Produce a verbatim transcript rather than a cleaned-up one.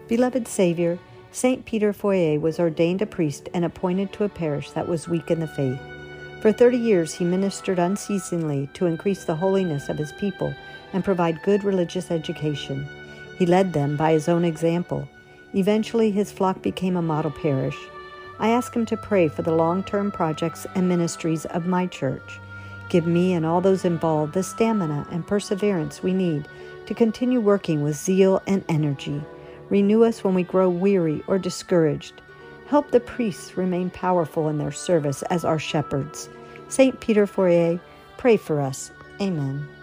Beloved Savior, Saint Peter Foyer was ordained a priest and appointed to a parish that was weak in the faith. For thirty years he ministered unceasingly to increase the holiness of his people and provide good religious education. He led them by his own example. Eventually his flock became a model parish. I ask him to pray for the long-term projects and ministries of my church. Give me and all those involved the stamina and perseverance we need to continue working with zeal and energy. Renew us when we grow weary or discouraged. Help the priests remain powerful in their service as our shepherds. Saint Peter Foyer, pray for us. Amen.